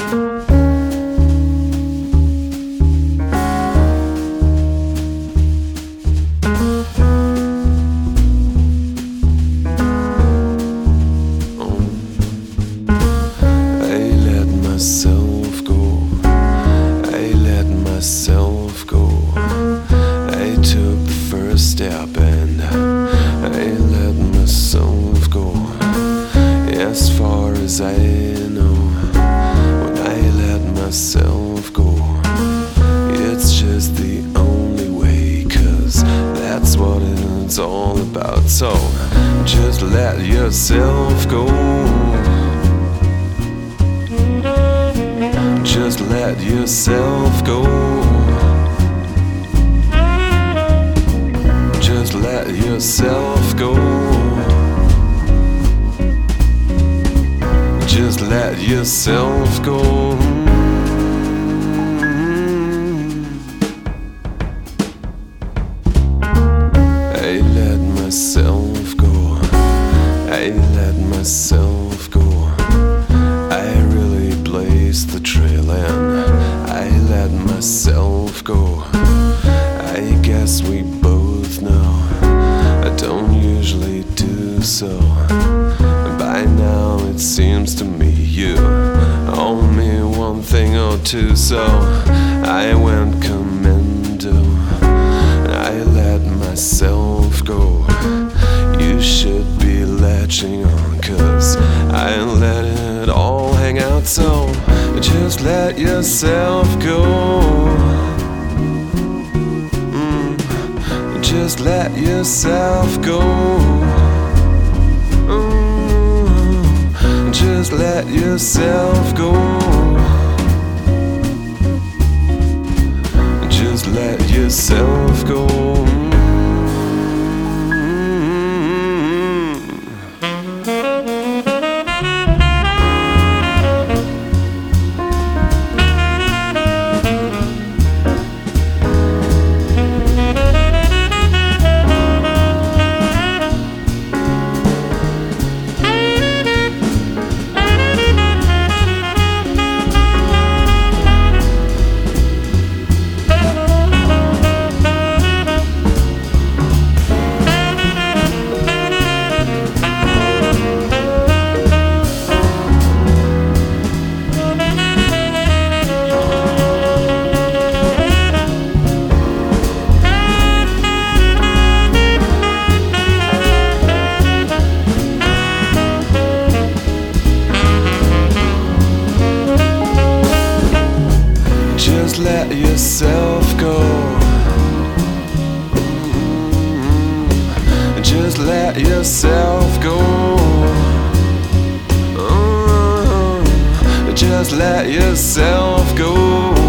Myself go. I took the first step and I let myself go. As far as I know, when I let myself go, it's just the only way, 'cause that's what it's all about. So just let yourself go. Just let yourself go. Just let yourself go. Just let yourself go. I let myself go. I let myself go. I really blazed the trail and I let myself go. I guess we both know I don't usually do so. By now it seems to me you owe me one thing or two, so I went commando. I let myself go. You should be latching on, 'cause I let it all hang out. So just let yourself go. Just let yourself go. Just let yourself go. Just let yourself go. Just let yourself go. Just let yourself go. Just let yourself go.